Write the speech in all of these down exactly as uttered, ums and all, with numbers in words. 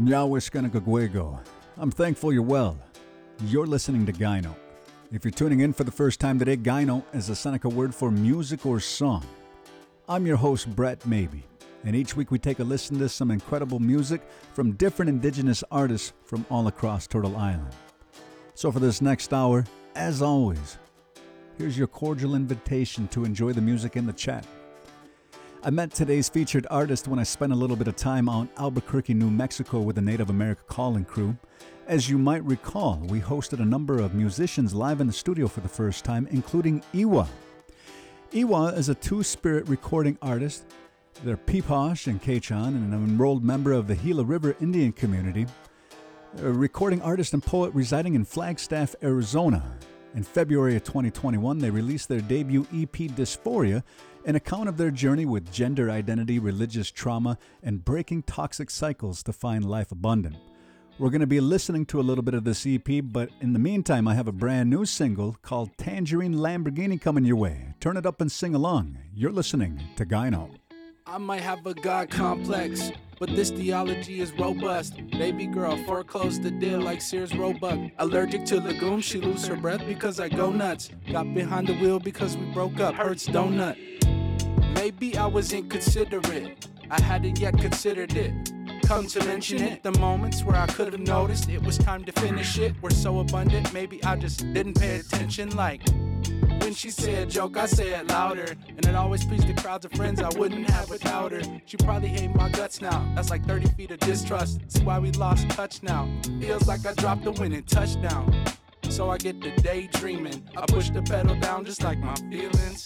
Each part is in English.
Nyawiskanaguego. I'm thankful you're well. You're listening to Gyno. If you're tuning in for the first time today, Gyno is a Seneca word for music or song. I'm your host, Brett Maybe, and each week we take a listen to some incredible music from different indigenous artists from all across Turtle Island. So for this next hour, as always, here's your cordial invitation to enjoy the music in the chat. I met today's featured artist when I spent a little bit of time out in Albuquerque, New Mexico with the Native America Calling crew. As you might recall, we hosted a number of musicians live in the studio for the first time, including Iwa. Iwa is a two-spirit recording artist. They're Peeposh and Kachan, and an enrolled member of the Gila River Indian community. They're a recording artist and poet residing in Flagstaff, Arizona. In February of twenty twenty-one, they released their debut E P, Dysphoria, an account of their journey with gender identity, religious trauma, and breaking toxic cycles to find life abundant. We're going to be listening to a little bit of this E P, but in the meantime, I have a brand new single called Tangerine Lamborghini coming your way. Turn it up and sing along. You're listening to Gyno. I might have a God complex, but this theology is robust. Baby girl, foreclose the deal like Sears Roebuck. Allergic to legumes, she lose her breath because I go nuts. Got behind the wheel because we broke up, hurts donut. Maybe I was inconsiderate, I hadn't yet considered it. Come to mention it, the moments where I could have noticed it was time to finish it were so abundant, maybe I just didn't pay attention. Like when she said joke, I say it louder, and it always pleased the crowds of friends I wouldn't have without her. She probably hate my guts now, that's like thirty feet of distrust. See why we lost touch now, feels like I dropped the winning touchdown. So I get to daydreaming, I push the pedal down just like my feelings.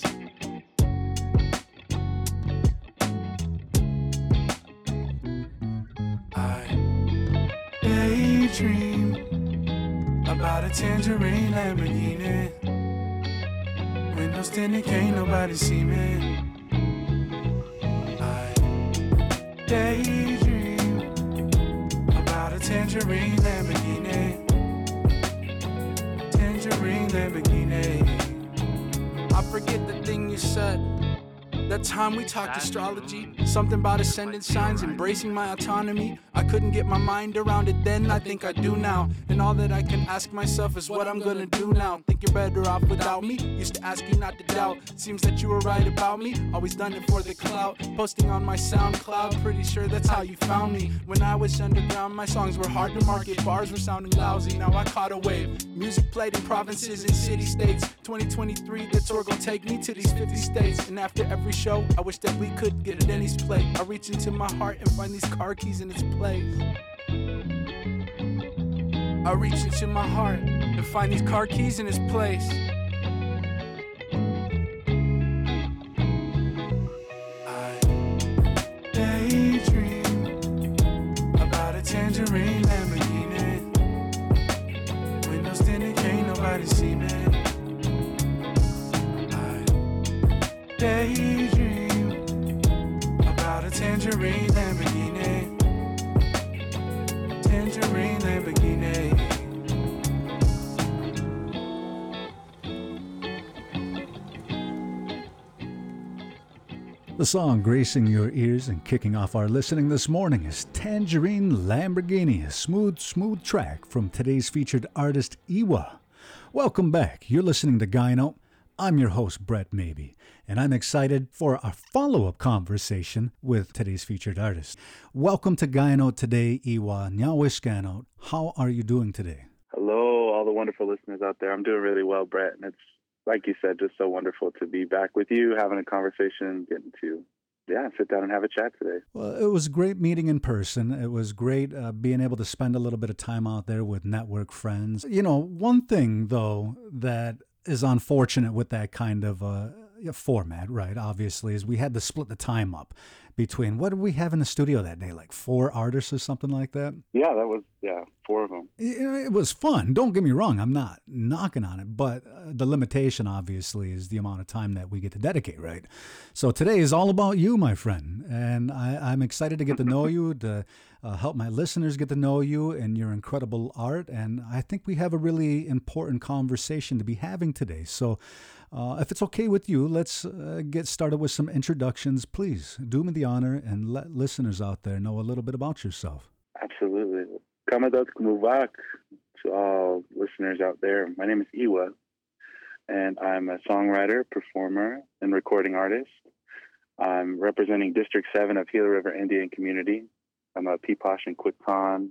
I daydream about a tangerine Lamborghini. Windows tinted, can't nobody see me. I daydream about a tangerine Lamborghini. Tangerine Lamborghini. I forget the thing you said. That time we talked astrology, something about ascendant signs, embracing my autonomy. I couldn't get my mind around it then, I think I do now. And all that I can ask myself is what I'm gonna do now. Think you're better off without me? Used to ask you not to doubt. Seems that you were right about me, always done it for the clout. Posting on my SoundCloud, pretty sure that's how you found me. When I was underground, my songs were hard to market, bars were sounding lousy. Now I caught a wave, music played in provinces and city-states. twenty twenty-three, the tour gon' take me to these fifty states. And after every show, I wish that we could get a Denny's plate. I reach into my heart and find these car keys in its place. I reach into my heart and find these car keys in its place. I daydream about a tangerine Lamborghini. Windows tinted, can't nobody see me. I daydream about a tangerine Lamborghini. Tangerine Lamborghini. The song gracing your ears and kicking off our listening this morning is Tangerine Lamborghini, a smooth, smooth track from today's featured artist, Iwa. Welcome back. You're listening to Gyno. I'm your host, Brett Maybe, and I'm excited for our follow-up conversation with today's featured artist. Welcome to Gyno today, Iwa Nyawiskano. How are you doing today? Hello, all the wonderful listeners out there. I'm doing really well, Brett, and it's, like you said, just so wonderful to be back with you, having a conversation, getting to, yeah, sit down and have a chat today. Well, it was great meeting in person. It was great uh, being able to spend a little bit of time out there with network friends. You know, one thing, though, that is unfortunate with that kind of uh, format, right, obviously, is we had to split the time up between, what did we have in the studio that day, like four artists or something like that? Yeah, that was, yeah, four of them. It, it was fun. Don't get me wrong. I'm not knocking on it, but uh, the limitation, obviously, is the amount of time that we get to dedicate, right? So today is all about you, my friend, and I, I'm excited to get to know you, to uh, help my listeners get to know you and your incredible art, and I think we have a really important conversation to be having today. So uh, if it's okay with you, let's uh, get started with some introductions. Please do me the honor and let listeners out there know a little bit about yourself. Absolutely. Kamadot Kumuvak to all listeners out there. My name is Iwa, and I'm a songwriter, performer, and recording artist. I'm representing District seven of Gila River Indian Community. I'm a Peeposh and Kwikpan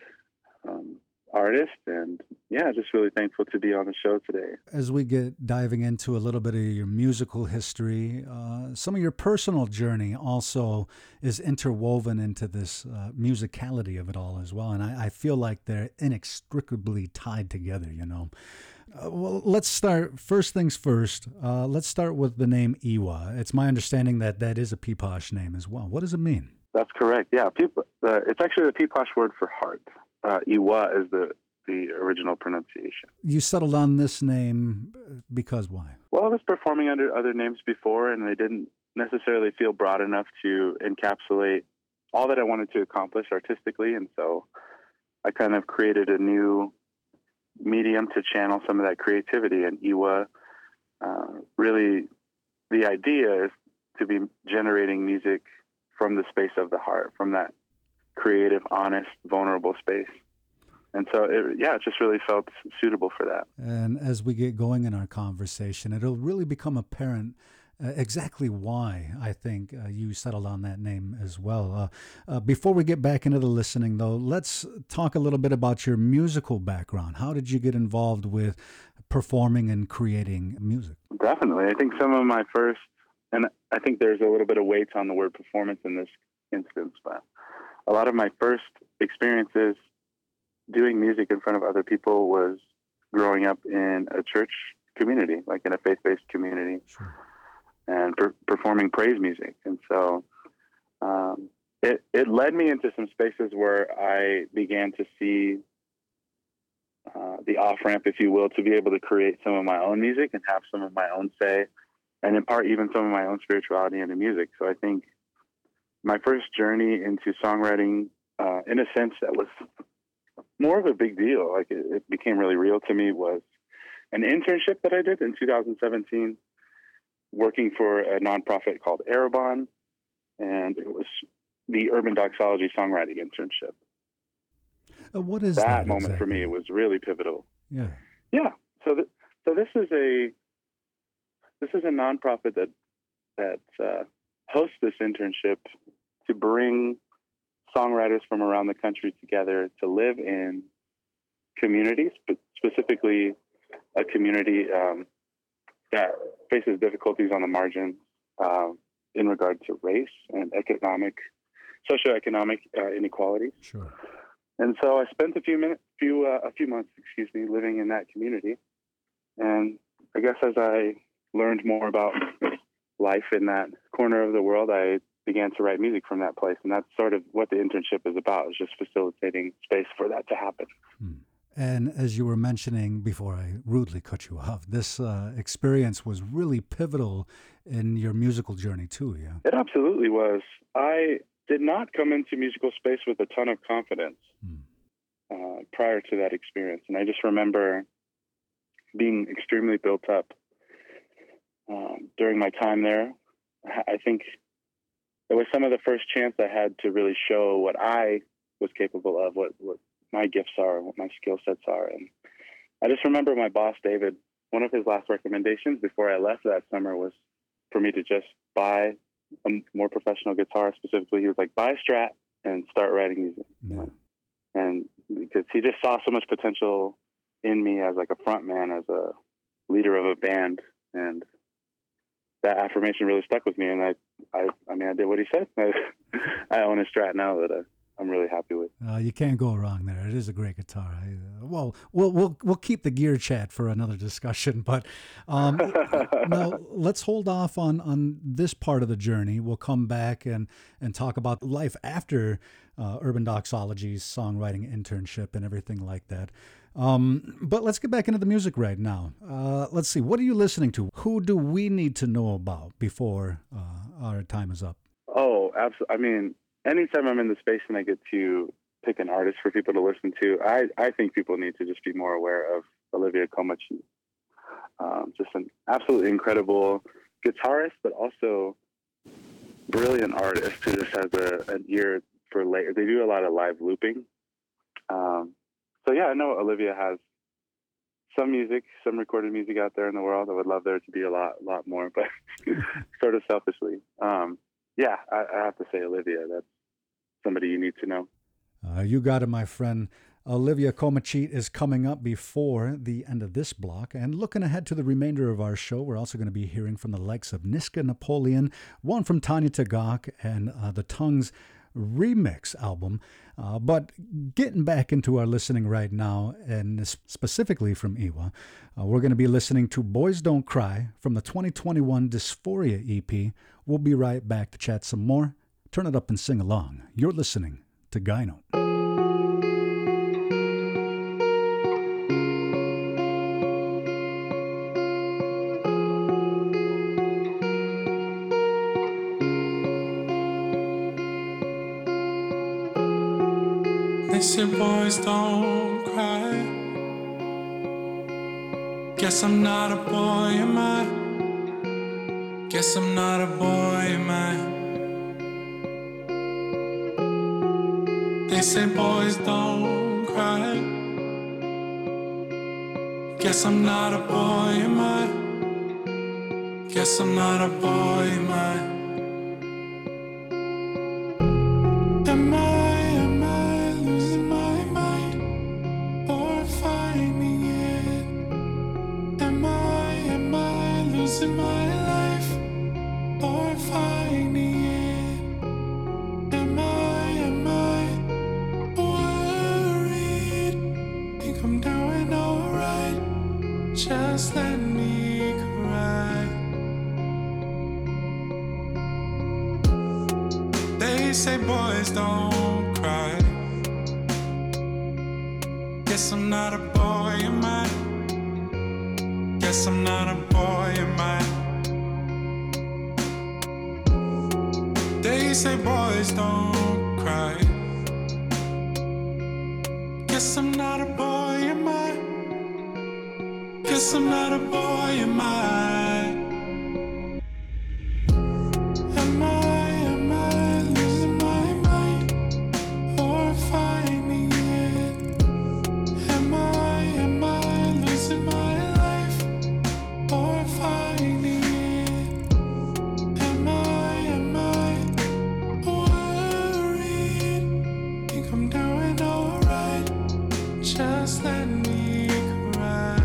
um, artist, and yeah, just really thankful to be on the show today. As we get diving into a little bit of your musical history, uh, some of your personal journey also is interwoven into this uh, musicality of it all as well, and I, I feel like they're inextricably tied together, you know. Uh, well, let's start, first things first, uh, let's start with the name Iwa. It's my understanding that that is a Peeposh name as well. What does it mean? That's correct, yeah. Peep- uh, it's actually the Peeposh word for heart. Uh, Iwa is the, the original pronunciation. You settled on this name because why? Well, I was performing under other names before, and they didn't necessarily feel broad enough to encapsulate all that I wanted to accomplish artistically, and so I kind of created a new medium to channel some of that creativity. And Iwa, uh, really, the idea is to be generating music from the space of the heart, from that creative, honest, vulnerable space. And so, it, yeah, it just really felt suitable for that. And as we get going in our conversation, it'll really become apparent uh, exactly why I think uh, you settled on that name as well. Uh, uh, before we get back into the listening, though, let's talk a little bit about your musical background. How did you get involved with performing and creating music? Definitely. I think some of my first, and I think there's a little bit of weight on the word performance in this instance, but a lot of my first experiences doing music in front of other people was growing up in a church community, like in a faith-based community, sure. and per- performing praise music. And so um, it, it led me into some spaces where I began to see uh, the off-ramp, if you will, to be able to create some of my own music and have some of my own say, and in part even some of my own spirituality into music. So I think my first journey into songwriting, uh, in a sense that was more of a big deal, like it, it became really real to me, was an internship that I did in two thousand seventeen, working for a nonprofit called Arabon, and it was the Urban Doxology songwriting internship. Uh, what is that, that moment exactly? for me was really pivotal. Yeah, yeah. So, th- so this is a this is a nonprofit that that uh, hosts this internship to bring songwriters from around the country together to live in communities, but specifically a community um, that faces difficulties on the margin uh, in regard to race and economic, socioeconomic uh, inequalities. sure. And so I spent a few minutes, few uh, a few months, excuse me, living in that community. And I guess as I learned more about life in that corner of the world, I began to write music from that place. And that's sort of what the internship is about, is just facilitating space for that to happen. Hmm. And as you were mentioning before I rudely cut you off, this uh, experience was really pivotal in your musical journey too, yeah? It absolutely was. I did not come into musical space with a ton of confidence hmm. uh, prior to that experience. And I just remember being extremely built up um, during my time there. I think it was some of the first chance I had to really show what I was capable of, what, what my gifts are, what my skill sets are. And I just remember my boss, David, one of his last recommendations before I left that summer was for me to just buy a more professional guitar. Specifically, he was like, buy a Strat and start writing music. Yeah. And because he just saw so much potential in me as like a front man, as a leader of a band. And that affirmation really stuck with me. And I, I, I mean, I did what he said. I, I own a Strat now that I, I'm really happy with. Uh, you can't go wrong there. It is a great guitar. I, uh, well, we'll we'll we'll keep the gear chat for another discussion. But um, now let's hold off on, on this part of the journey. We'll come back and, and talk about life after uh, Urban Doxology's songwriting internship and everything like that. Um, but let's get back into the music right now. Uh, let's see. What are you listening to? Who do we need to know about before uh, our time is up? Oh, absolutely. I mean, anytime I'm in the space and I get to pick an artist for people to listen to, I, I think people need to just be more aware of Olivia Comaneci. Um, just an absolutely incredible guitarist, but also brilliant artist who just has a, an ear for later. They do a lot of live looping, Um, so yeah, I know Olivia has some music, some recorded music out there in the world. I would love there to be a lot, lot more, but sort of selfishly, um, yeah, I, I have to say Olivia. That's somebody you need to know. Uh, you got it, my friend. Olivia Comachit is coming up before the end of this block. And looking ahead to the remainder of our show, we're also going to be hearing from the likes of Niska Napoleon, one from Tanya Tagaq, and uh, the Tongues remix album. Uh, but getting back into our listening right now, and specifically from Iwa, uh, we're going to be listening to Boys Don't Cry from the twenty twenty-one Dysphoria E P. We'll be right back to chat some more. Turn it up and sing along. You're listening to Gyno. They say boys don't cry. Guess I'm not a boy, am I? Guess I'm not a boy, am I? They say boys don't cry. Guess I'm not a boy, am I? Guess I'm not a boy, am I? Am I, am I losing my mind or finding it? Am I, am I losing my life or finding it? Am I, am I worried? Think I'm doing alright. Just let me cry. They say boys don't cry. Guess I'm not a boy, am I? Guess I'm not a boy, am I? They say boys don't cry. Guess I'm not a boy, am I? Guess I'm not a boy, am I? Am I, am I losing my mind or finding it? Am I, am I losing my life or finding it? Am I, am I worried? Think I'm doing alright. Just let me cry.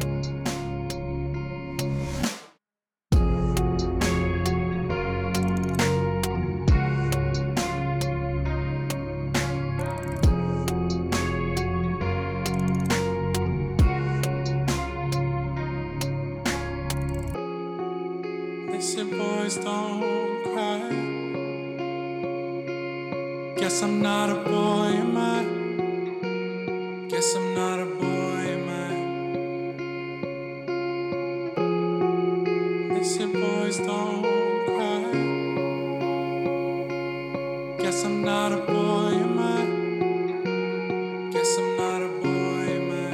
They say boys don't cry. Guess I'm not a boy, am I? Guess I'm not a boy, am I? They say boys don't cry. Guess I'm not a boy, am I? Guess I'm not a boy, am I?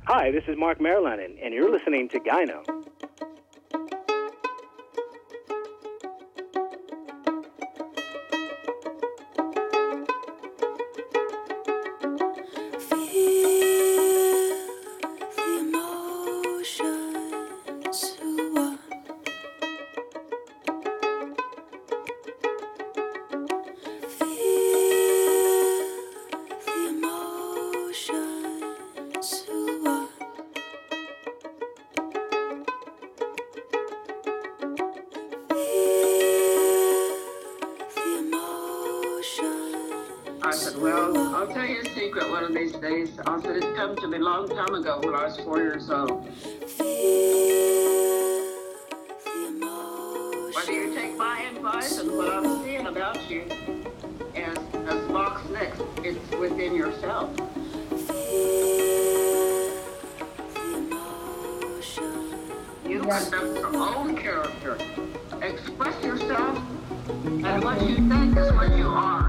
Hi, this is Mark Marilyn, and, and you're listening to Gyno. I said, well, I'll tell you a secret one of these days. I said, it come to me a long time ago when I was four years old. Whether you take my advice and what I'm seeing about you as, as box next, it's within yourself. You conduct your own character. Express yourself, and what you think is what you are.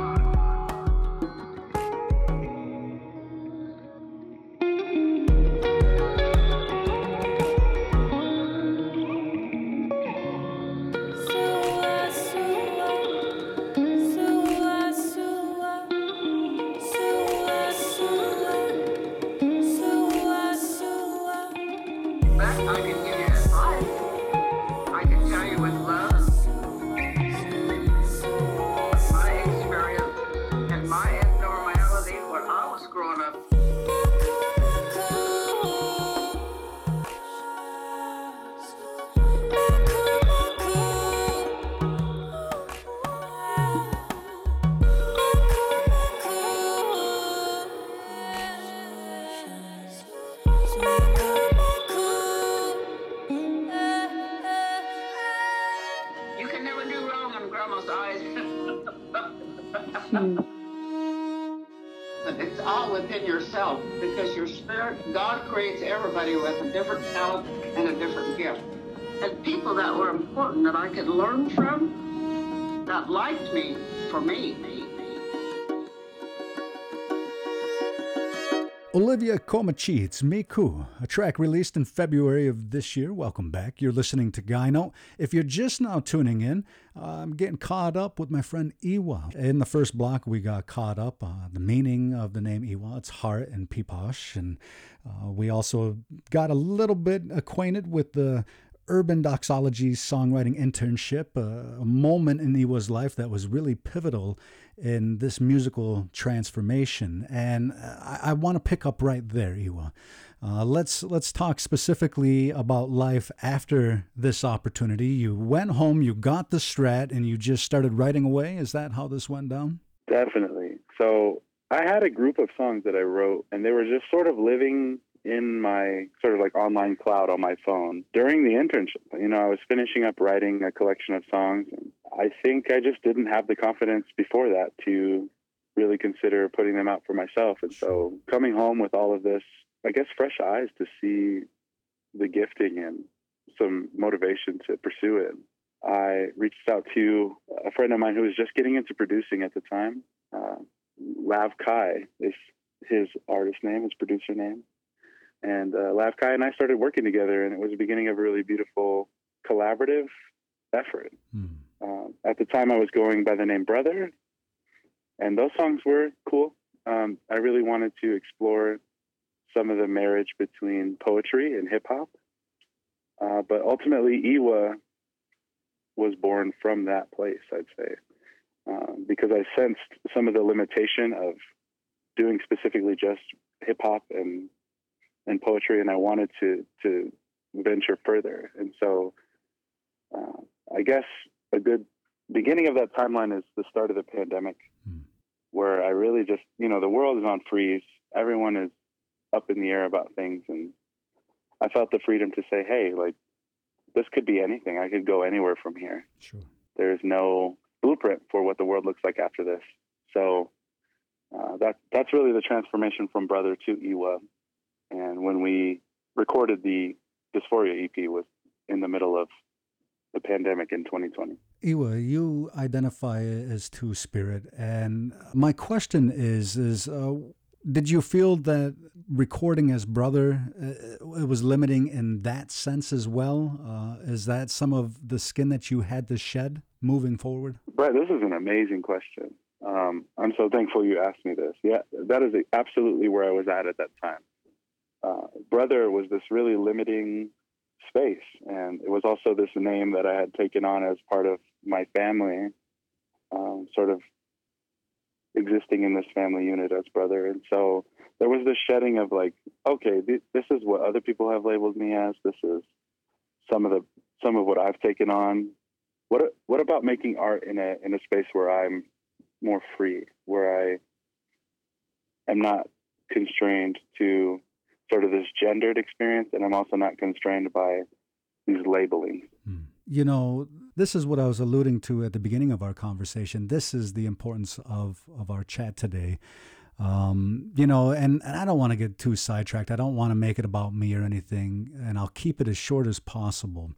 But it's all within yourself, because your spirit, God creates everybody with a different talent and a different gift. And people that were important that I could learn from, that liked me for me. Olivia Komachid's Miku, a track released in February of this year. Welcome back. You're listening to Gyno. If you're just now tuning in, uh, I'm getting caught up with my friend Iwa. In the first block, we got caught up on the meaning of the name Iwa. It's heart and Piposh. And uh, we also got a little bit acquainted with the Urban Doxology songwriting internship, uh, a moment in Iwa's life that was really pivotal in this musical transformation. And I, I want to pick up right there, Iwa. Uh, let's let's talk specifically about life after this opportunity. You went home, you got the Strat, and you just started writing away. Is that how this went down? Definitely. So I had a group of songs that I wrote, and they were just sort of living in my sort of like online cloud on my phone during the internship. You know, I was finishing up writing a collection of songs, and I think I just didn't have the confidence before that to really consider putting them out for myself. And so coming home with all of this, I guess, fresh eyes to see the gifting and some motivation to pursue it, I reached out to a friend of mine who was just getting into producing at the time. Uh, Lav Kai is his artist name, his producer name. And uh, Lav Kai and I started working together, and it was the beginning of a really beautiful collaborative effort. Mm. Uh, at the time, I was going by the name Brother, and those songs were cool. Um, I really wanted to explore some of the marriage between poetry and hip-hop. Uh, but ultimately, Iwa was born from that place, I'd say, um, because I sensed some of the limitation of doing specifically just hip-hop and and poetry, and I wanted to to venture further. And so uh, I guess a good beginning of that timeline is the start of the pandemic, mm. where I really just, you know, the world is on freeze. Everyone is up in the air about things. And I felt the freedom to say, hey, like, this could be anything. I could go anywhere from here. Sure. There's no blueprint for what the world looks like after this. So uh, that that's really the transformation from Brother to Iwa. And when we recorded the Dysphoria E P was in the middle of the pandemic in twenty twenty. Iwa, you identify as Two-Spirit, and my question is, is uh, Did you feel that recording as brother, uh, it was limiting in that sense as well? Uh, is that some of the skin that you had to shed moving forward? Brett, this is an amazing question. Um, I'm so thankful you asked me this. Yeah, that is absolutely where I was at at that time. Uh, brother was this really limiting space, and it was also this name that I had taken on as part of my family, um, sort of existing in this family unit as brother. And so there was this shedding of like, okay, th- this is what other people have labeled me as. This is some of the some of what I've taken on. What what about making art in a in a space where I'm more free, where I am not constrained to sort of this gendered experience, and I'm also not constrained by these labelings. You know, this is what I was alluding to at the beginning of our conversation. This is the importance of, of our chat today. Um, you know, and, and I don't want to get too sidetracked. I don't want to make it about me or anything, and I'll keep it as short as possible.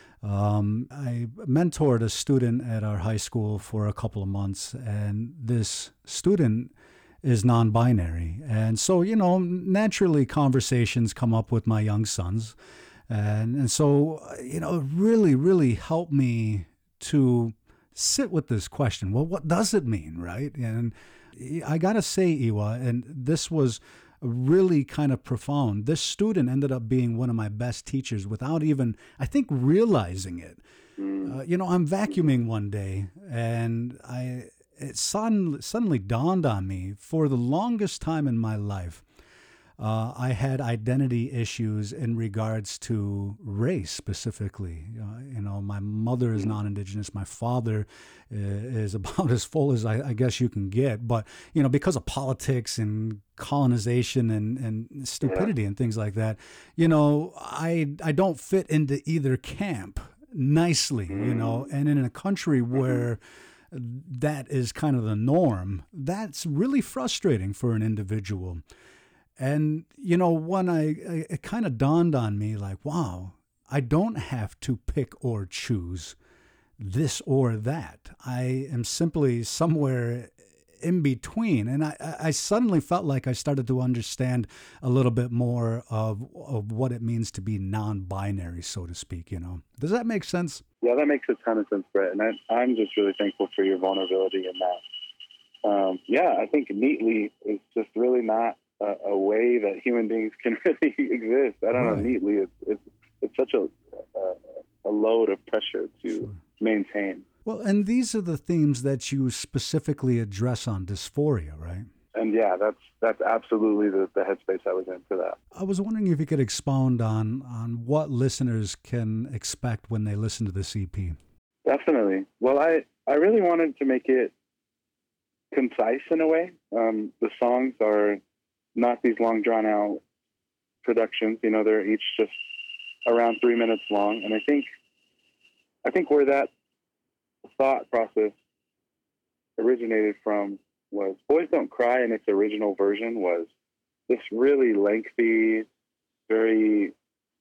Um, I mentored a student at our high school for a couple of months, and this student is non-binary. And so, you know, naturally conversations come up with my young sons. And, and so, you know, it really, really helped me to sit with this question. Well, what does it mean, right? And I got to say, Iwa, and this was really kind of profound. This student ended up being one of my best teachers without even, I think, realizing it. Uh, you know, I'm vacuuming one day, and I it suddenly, suddenly dawned on me, for the longest time in my life, Uh, I had identity issues in regards to race specifically. Uh, you know, my mother is non-Indigenous. My father uh, is about as full as I, I guess you can get. But, you know, because of politics and colonization and, and stupidity and things like that, you know, I, I don't fit into either camp nicely, you know, and in a country where that is kind of the norm, that's really frustrating for an individual. And, you know, when I, I it kind of dawned on me like, wow, I don't have to pick or choose this or that. I am simply somewhere in between. And I, I suddenly felt like I started to understand a little bit more of, of what it means to be non-binary, so to speak, you know. Does that make sense? Yeah, that makes a ton of sense, Brett. And I, I'm just really thankful for your vulnerability in that. Um, yeah, I think neatly is just really not a, a way that human beings can really exist. I don't Right. know, neatly, it's, it's, it's such a, a, a load of pressure to Sure. maintain. Well, and these are the themes that you specifically address on Dysphoria, right? And yeah, that's that's absolutely the, the headspace I was in for that. I was wondering if you could expound on, on what listeners can expect when they listen to this E P. Definitely. Well, I, I really wanted to make it concise in a way. Um, the songs are not these long, drawn-out productions. You know, they're each just around three minutes long. And I think I think where that thought process originated from was Boys Don't Cry in its original version was this really lengthy, very,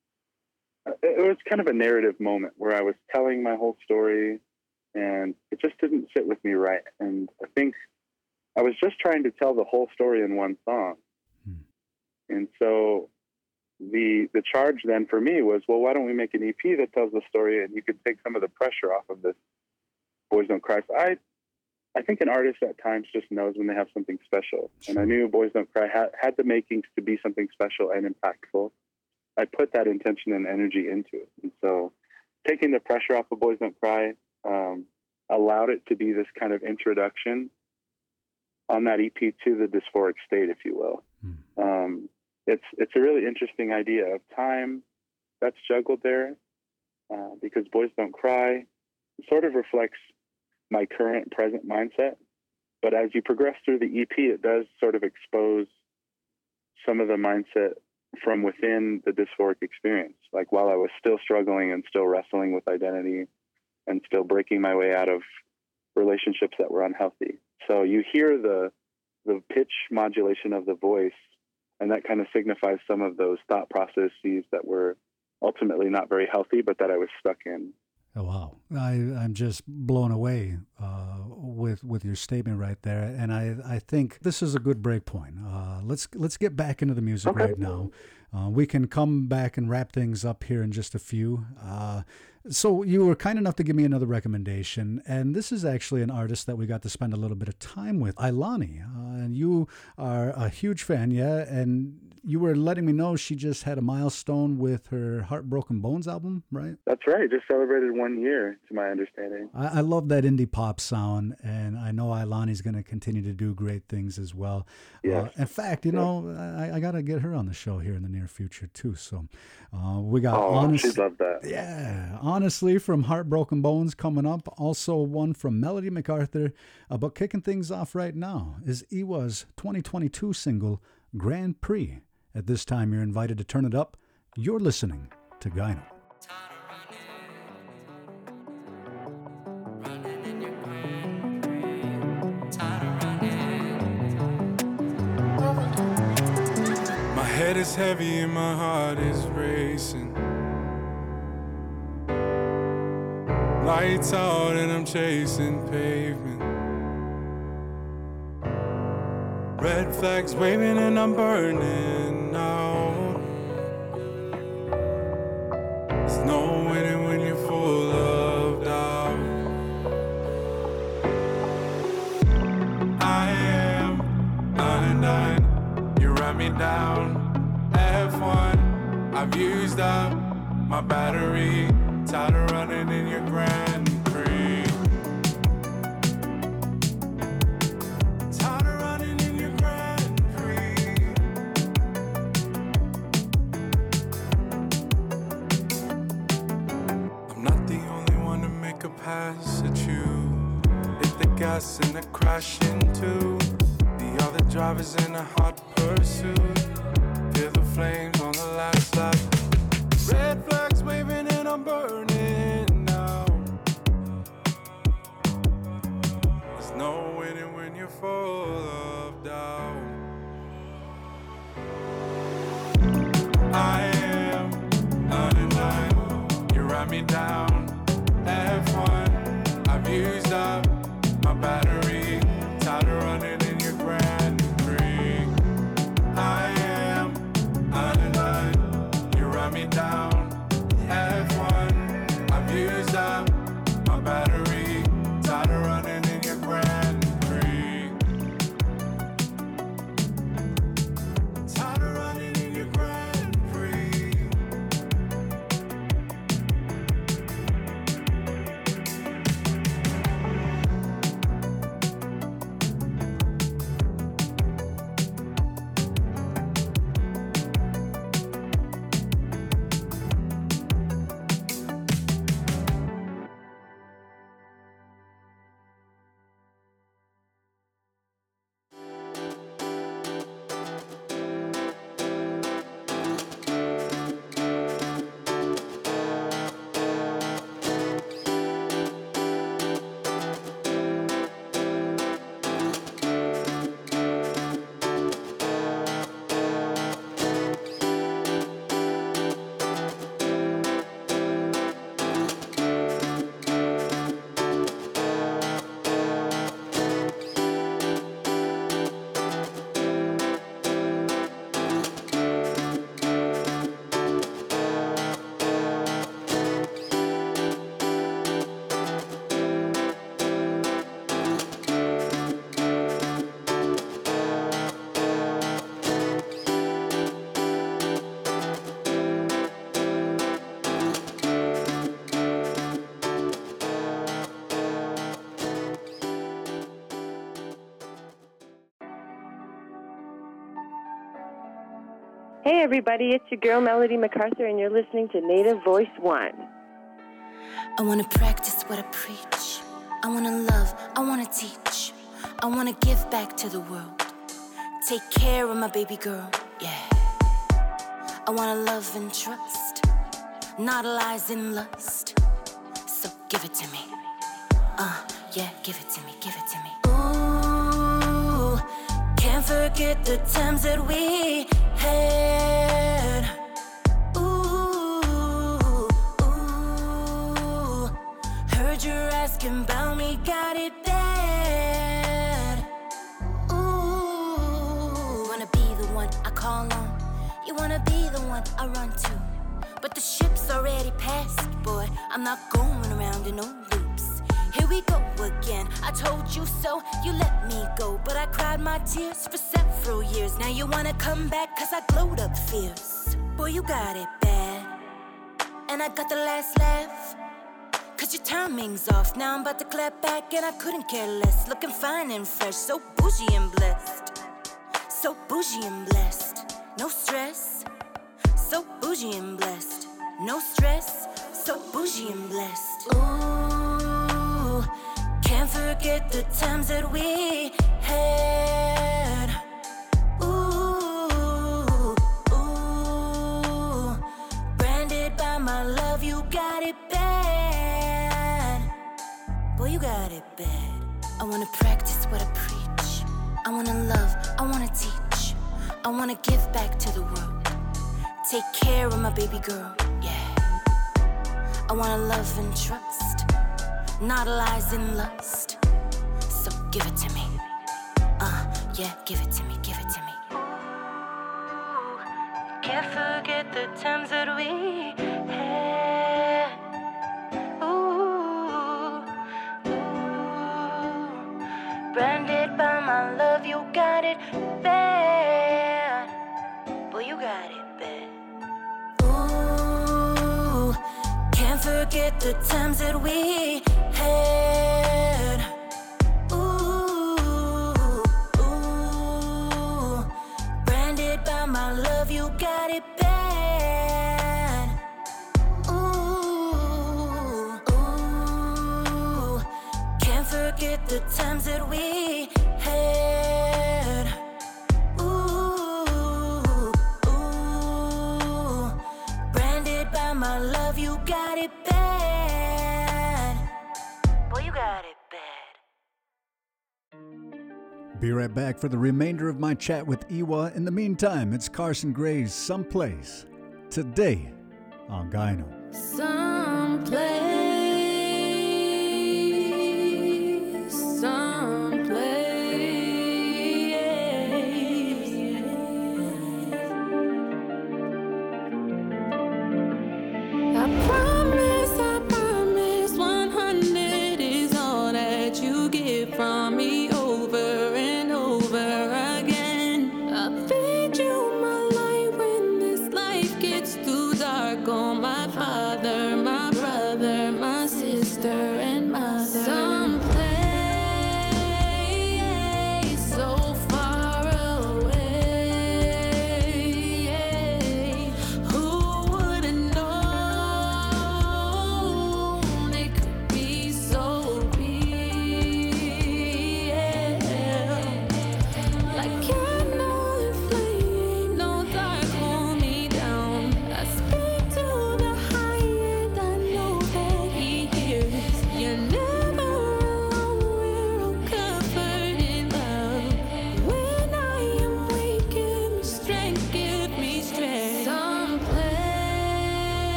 it was kind of a narrative moment where I was telling my whole story and it just didn't sit with me right. And I think I was just trying to tell the whole story in one song. Hmm. And so the the charge then for me was, well, why don't we make an E P that tells the story and you could take some of the pressure off of this Boys Don't Cry. So I I think an artist at times just knows when they have something special. Sure. And I knew Boys Don't Cry had, had the makings to be something special and impactful. I put that intention and energy into it. And so taking the pressure off of Boys Don't Cry um, allowed it to be this kind of introduction on that E P to the dysphoric state, if you will. Hmm. Um, it's it's a really interesting idea of time that's juggled there uh, because Boys Don't Cry sort of reflects my current present mindset. But as you progress through the E P, it does sort of expose some of the mindset from within the dysphoric experience. Like while I was still struggling and still wrestling with identity and still breaking my way out of relationships that were unhealthy. So you hear the the pitch modulation of the voice, and that kind of signifies some of those thought processes that were ultimately not very healthy, but that I was stuck in. Oh, wow. I, I'm just blown away uh, with with your statement right there. And I, I think this is a good break point. Uh, let's let's get back into the music Okay. right now. Uh, we can come back and wrap things up here in just a few. Uh, so you were kind enough to give me another recommendation, and this is actually an artist that we got to spend a little bit of time with, Ailani. Uh, and you are a huge fan, yeah? And you were letting me know she just had a milestone with her Heartbroken Bones album, right? That's right. Just celebrated one year, to my understanding. I, I love that indie pop sound, and I know Ailani's going to continue to do great things as well. Yes. Uh, in fact, you know, I, I got to get her on the show here in the near future, too. So uh, we got Oh, Honest, she'd love that. yeah, Honestly from Heartbroken Bones coming up. Also one from Melody MacArthur. Uh, but kicking things off right now is Ewa's twenty twenty-two single, Grand Prix. At this time, you're invited to turn it up. You're listening to Gyno. My head is heavy and my heart is racing. Lights out and I'm chasing pavement. Red flags waving and I'm burning out. There's no winning when you're full of doubt. I am undone. You run me down. F one, I've used up my battery. Tired of running in your Grand Prix. Tired of running in your Grand Prix. I'm not the only one to make a pass at you. Hit the gas and I crash into the other drivers in a hot pursuit. Feel the flames on the last lap. Red flags waving and I'm burning now. There's no winning when you're full of doubt. I am undone. You run me down. F one, I've used up my battery. Tired of running in your Grand Prix. I am undone. You run me down. F one, I've used up my battery. Tired of running in your Grand Prix. Tired of running in your Grand Prix. Hey everybody, it's your girl Melody MacArthur and you're listening to Native Voice One. I wanna practice what I preach. I wanna love, I wanna teach. I wanna give back to the world. Take care of my baby girl, yeah. I wanna love and trust, not lies and lust. So give it to me. Uh, yeah, give it to me, give it to me. Ooh, can't forget the times that we had. Ooh, ooh, asking about me, got it bad. Ooh, wanna be the one I call on. You wanna be the one I run to. But the ship's already passed, boy. I'm not going around in no loops. Here we go again. I told you so, you let me go. But I cried my tears for several years. Now you wanna come back cause I glowed up fierce. Boy, you got it bad. And I got the last laugh. Cause your timing's off. Now I'm about to clap back and I couldn't care less. Looking fine and fresh, so bougie and blessed. So bougie and blessed. No stress. So bougie and blessed. No stress. So bougie and blessed. Ooh, can't forget the times that we had. Ooh, ooh, branded by my love, you got it bad. Boy, you got it bad. I wanna practice what I preach. I wanna love, I wanna teach. I wanna give back to the world. Take care of my baby girl, yeah. I wanna love and trust, not lies and lust. So give it to me, uh, yeah, give it to me, give it to me. Ooh, can't forget the times that we had. Ooh, ooh, branded by my love, you got it bad. Boy, you got it bad. Ooh, can't forget the times that we had. Ooh, ooh, branded by my love, you got it bad. Ooh, ooh, can't forget the times that we had. Ooh, ooh, branded by my love, you got it bad. Boy, you got it bad. Be right back for the remainder of my chat with Iwa. In the meantime, it's Carson Gray's Someplace, today on Gyno. Someplace, someplace. I promise, I promise, one hundred is all that you get from me over and over again. I'll feed you my light when this life gets too dark. Oh, my father, my brother, my sister, and mother. Someplace so far away. Who would have known it could be so real? Like candle and flame, no dark hold me down. I speak to the high end, I know that he hears. You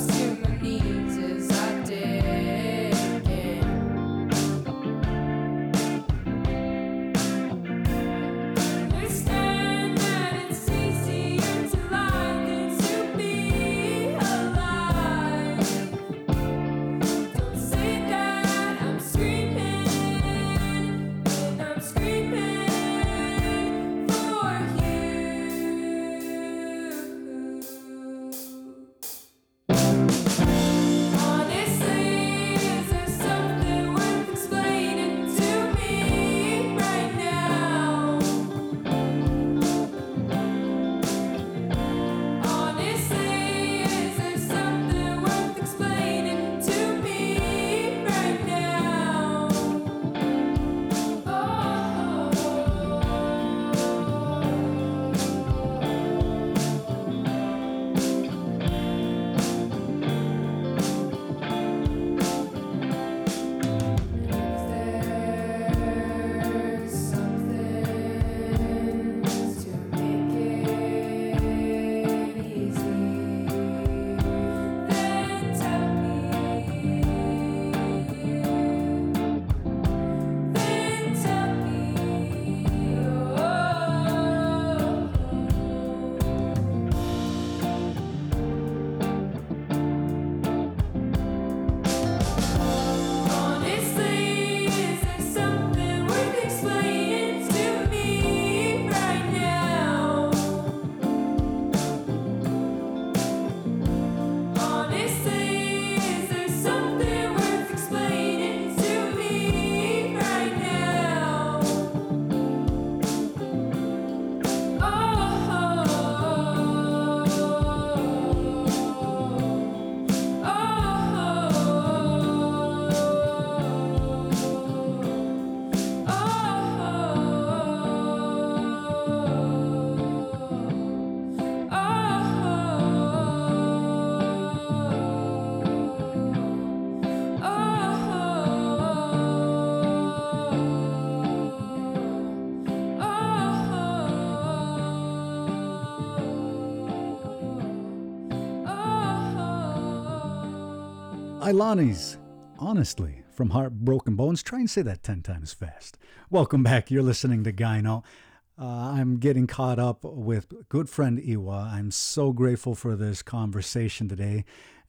Ilani's Honestly from Heartbroken Bones. Try and say that ten times fast. Welcome back. You're listening to Gyno. Uh, I'm getting caught up with good friend Iwa. I'm so grateful for this conversation today.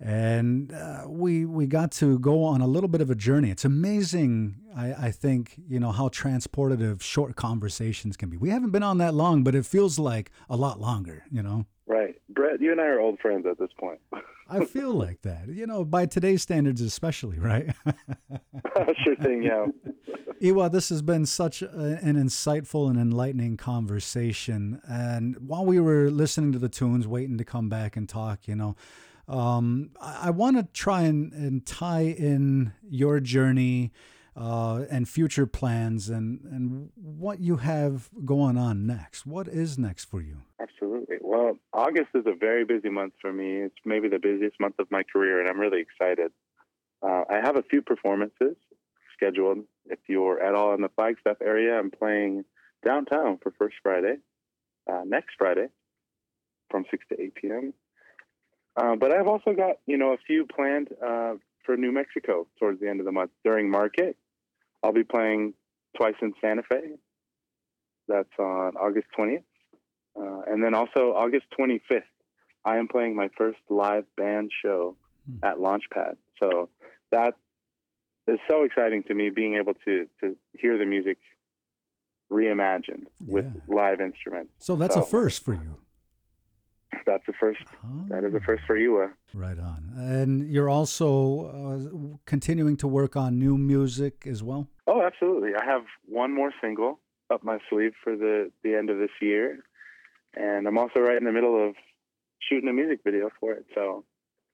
And uh, we we got to go on a little bit of a journey. It's amazing, I, I think, you know, how transportative short conversations can be. We haven't been on that long, but it feels like a lot longer, you know? Right. Brett, you and I are old friends at this point. I feel like that, you know, by today's standards especially, right? Sure thing, yeah. Iwa, this has been such a, an insightful and enlightening conversation. And while we were listening to the tunes, waiting to come back and talk, you know, um, I, I want to try and, and tie in your journey uh, and future plans and, and what you have going on next. What is next for you? Absolutely. Well, August is a very busy month for me. It's maybe the busiest month of my career, and I'm really excited. Uh, I have a few performances scheduled. If you're at all in the Flagstaff area, I'm playing downtown for First Friday, uh, next Friday from six to eight p.m. Uh, but I've also got, you know, a few planned uh, for New Mexico towards the end of the month. During Market, I'll be playing twice in Santa Fe. That's on August twentieth. Uh, and then also August twenty-fifth, I am playing my first live band show at Launchpad. So that is so exciting to me, being able to to hear the music reimagined with Yeah. live instruments. So that's a first for you. That's the first. Oh. That is a first for you. Uh. Right on. And you're also uh, continuing to work on new music as well? Oh, absolutely. I have one more single up my sleeve for the, the end of this year. And I'm also right in the middle of shooting a music video for it. So,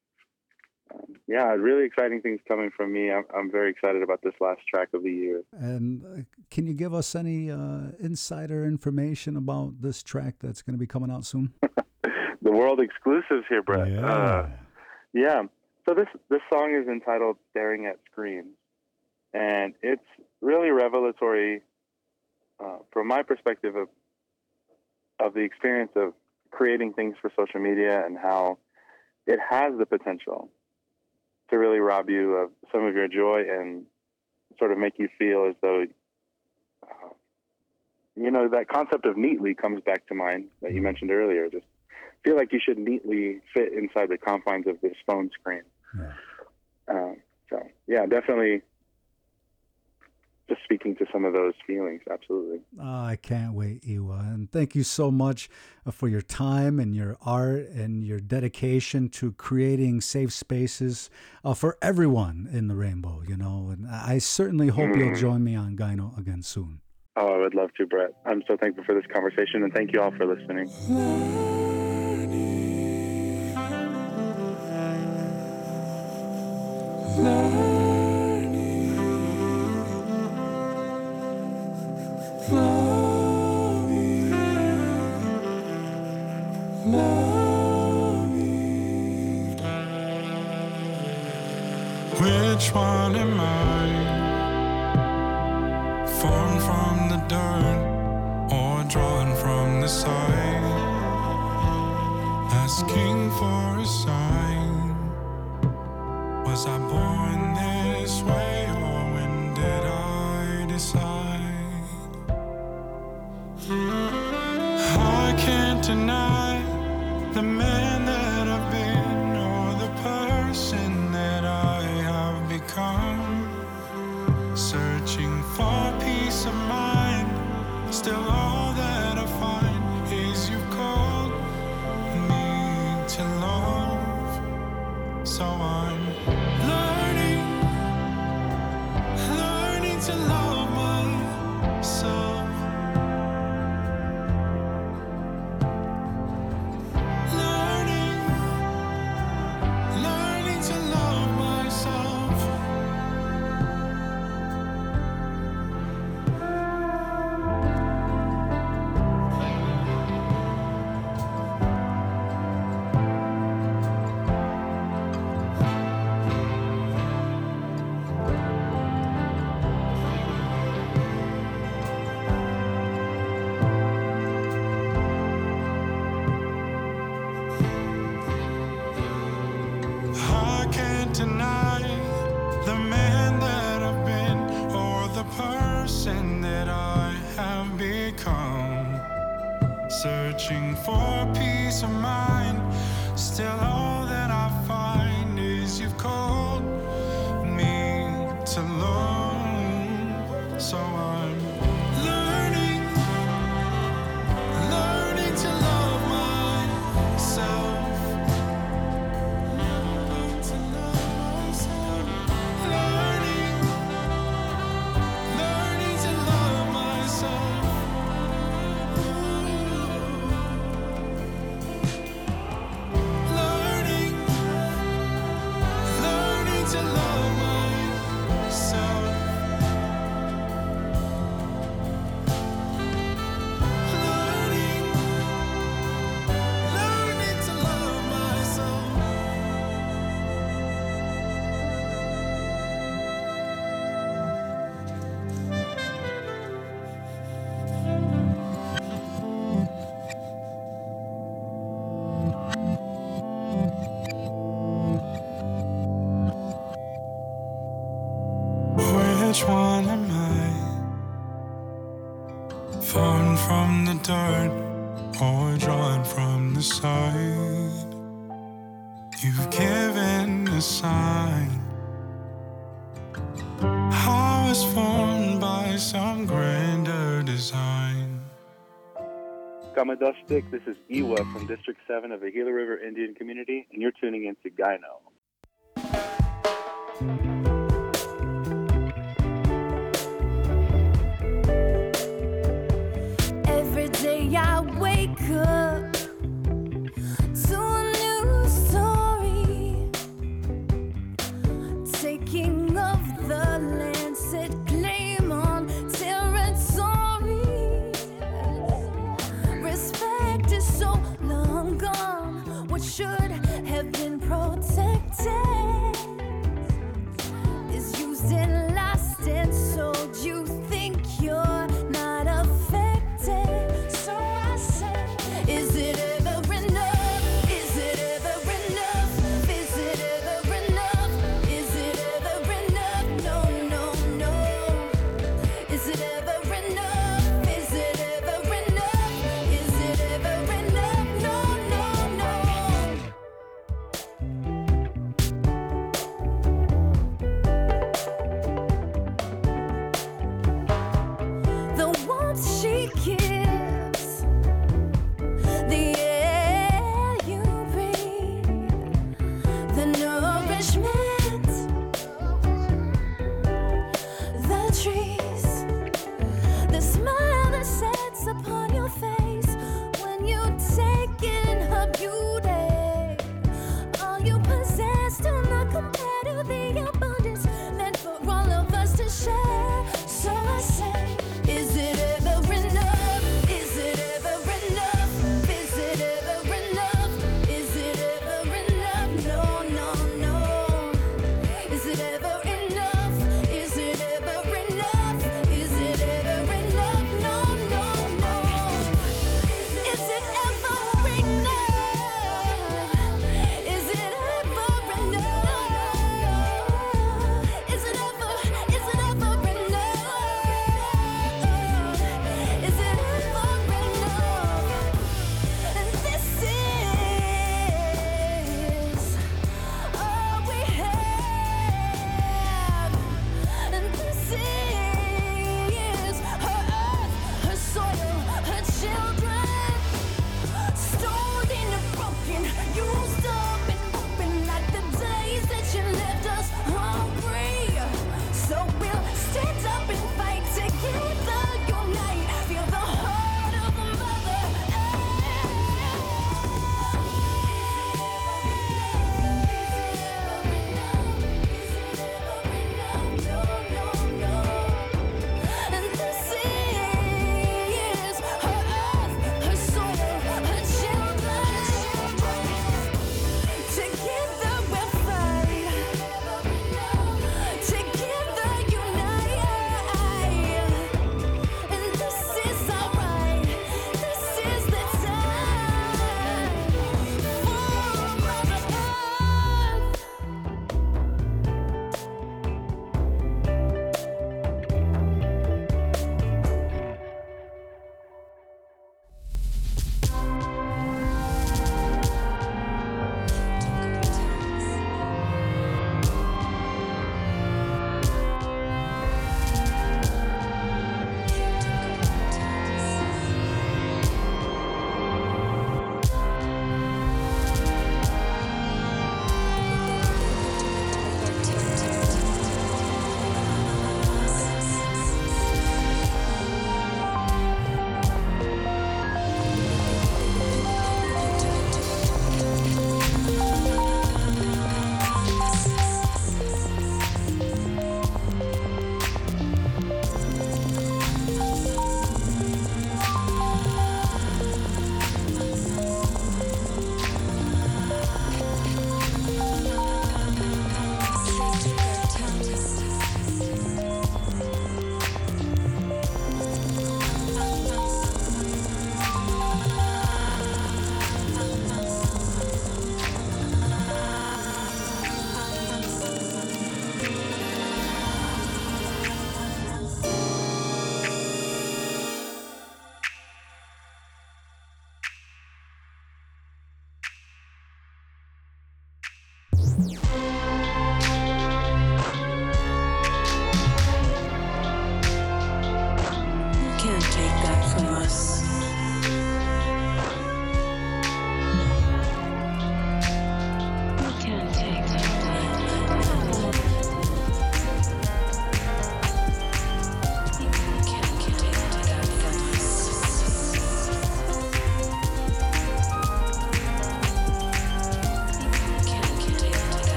um, yeah, really exciting things coming from me. I'm, I'm very excited about this last track of the year. And uh, can you give us any uh, insider information about this track that's going to be coming out soon? The world exclusives here, Brett. Yeah. Uh, yeah. So this, this song is entitled Staring at Screens. And it's really revelatory uh, from my perspective of of the experience of creating things for social media and how it has the potential to really rob you of some of your joy and sort of make you feel as though, uh, you know, that concept of neatly comes back to mind that you mentioned earlier. Just feel like you should neatly fit inside the confines of this phone screen. Yeah. Uh, so, yeah, definitely just speaking to some of those feelings. Absolutely. Oh, I can't wait, Iwa. And thank you so much uh, for your time and your art and your dedication to creating safe spaces uh, for everyone in the rainbow, you know. And I certainly hope Mm. you'll join me on Gyno again soon. Oh, I would love to, Brett. I'm so thankful for this conversation, and thank you all for listening. Which one am I? Formed from the dirt or drawn from the side? Asking for a sign. Was I born this way or when did I decide? I can't deny the man that I've been or the person that I have become. Searching for peace of mind, still all that I find is you've called me to love. So I'm learning, learning to love myself. Learning, learning to love myself. I can't deny the man that I've been or the person that I have become. Searching for peace of mind, still all that I find is you've called me to love. So I'm learning, learning to love myself. Which one am I? Formed from the dirt or drawn from the side? You've given a sign. I was formed by some grander design. Gamadustik, this is Iwa from District seven of the Gila River Indian Community, and you're tuning into Gyno. Every day I wake up to a new story, taking of the land set claim on territory. Respect is so long gone, what should have been protected share. So I say, is it ever enough? Is it ever enough? Is it ever enough? Is it ever enough? No, no, no. Is it ever enough? Is it ever enough? Is it ever enough? No, no, no. Is it ever enough? Is it ever enough? Is it ever, is it ever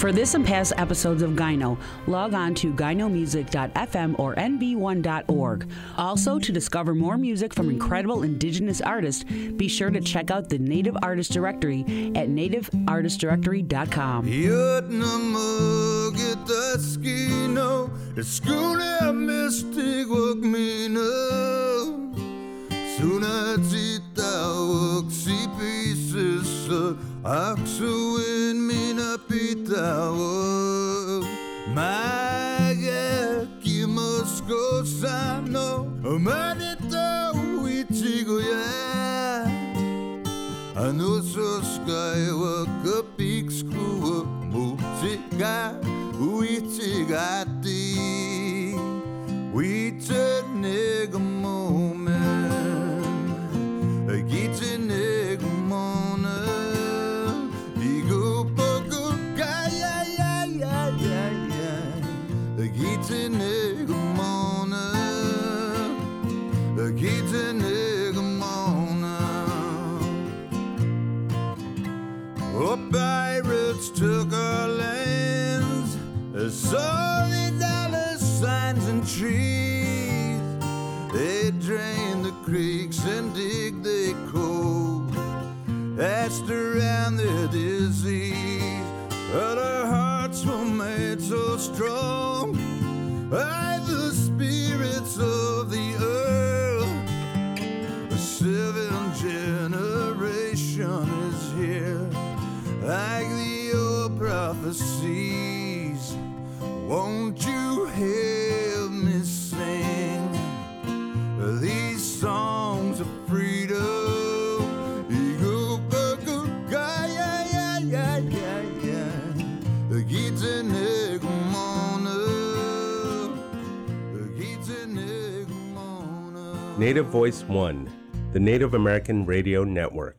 For this and past episodes of Gyno, log on to gyno music dot f m or n b one dot org. Also, to discover more music from incredible indigenous artists, be sure to check out the Native Artist Directory at native artist directory dot com. Aksuin mina pitawo Maga kimosko sano Manita wichigo ya Anuso skaiwa kapikskluwa Mutiga wichigati Wichenega moment Gichenega moment Oh, pirates took our lands, saw the dollar signs and trees. They drained the creeks and digged their coal, asked around their disease. But our hearts were made so strong by the spirits of the earth. The seventh generation is here, like the old prophecies. Won't you help me sing these songs of freedom? Native Voice One, the Native American Radio Network.